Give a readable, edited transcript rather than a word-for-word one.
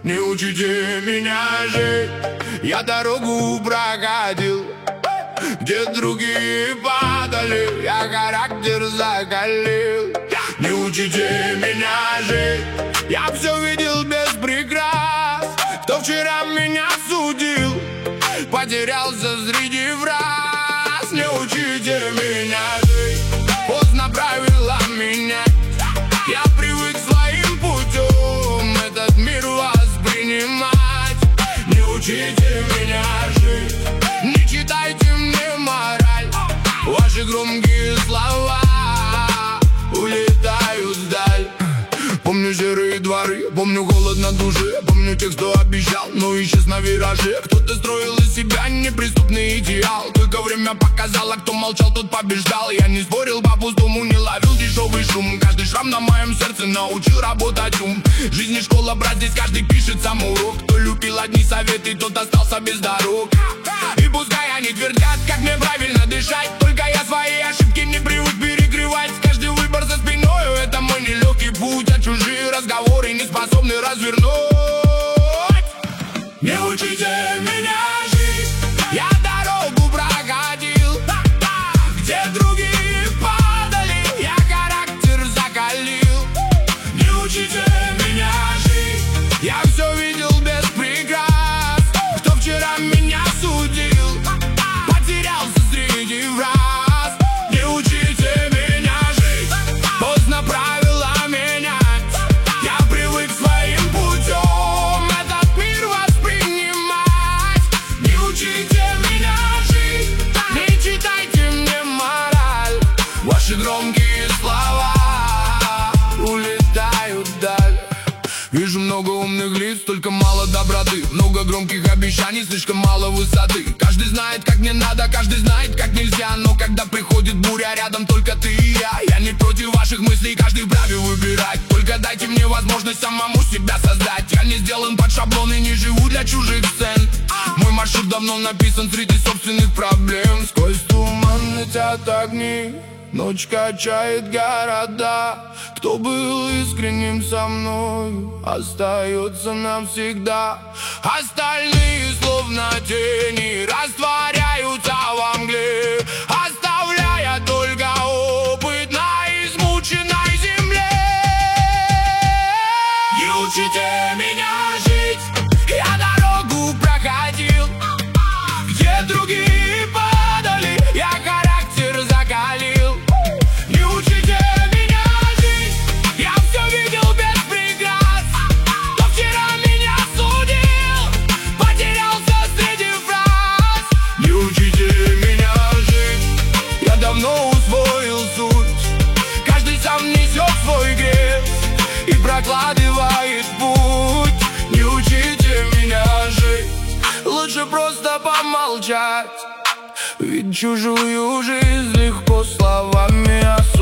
Не учите меня жить. Я дорогу проходил, где другие падали, я характер закалил. Не учите меня жить. Я все видел без прикрас. Кто вчера меня судил, потерялся среди враз. Не учите меня жить. Поздно правила менять. Я привык своим путем этот мир воспринимать. Не учите меня жить. Не читайте мне мораль. Ваши громкие слова улетают вдаль. Помню серые дворы, помню голод на душе. Помню тех, кто обещал, но исчез на вираже. Кто-то строил из себя неприступный идеал. Только время показало, кто молчал, тот побеждал. Я не спорил по-пустому, не ловил дешевый шум. Каждый шрам на моем сердце научил работать ум. Жизнь не школа, брат, здесь каждый пишет сам урок. Кто любил одни советы, тот остался без дорог. И пускай они твердят, как мне правильно дышать, только я свои ошибки не привык перекрывать. Каждый выбор за спиною — это мой нелегкий путь. А чужие разговоры не способны развернуть. Не учите меня жить. Я дорогу проходил, где другие падали, я характер закалил. Не учите меня жить. Я все видел без прикрас. Кто вчера меня судил, потерялся среди враз. Не учите меня жить. Поздно правила менять. Я привык своим путем этот мир воспринимать. Не учите меня жить. Не читайте мне мораль. Ваши громкие слова улетают вдаль. Вижу много умных лиц, только мало доброты. Много громких обещаний, слишком мало высоты. Каждый знает, как не надо, каждый знает, как нельзя. Но когда приходит буря, рядом только ты и я. Я не против ваших мыслей, каждый вправе выбирать. Только дайте мне возможность самому себя создать. Я не сделан под шаблон и не живу для чужих сцен. Мой маршрут давно написан среди собственных проблем. Сквозь туман летят огни, ночь качает города. Кто был искренним со мной, остается навсегда. Остальные словно тени растворяются во мгле, оставляя только опыт на измученной земле. Не учите меня жить. Я дорогу проходил, где другие падали, я характер закалил. Не учите меня жить. Я все видел без прикрас. Кто вчера меня судил, потерялся среди фраз. Не учите меня жить. Я давно усвоил суть. Каждый сам несет свой грех и прокладывает путь. Не учите меня жить. Лучше просто помолчать, ведь чужую жизнь легко словами осудить.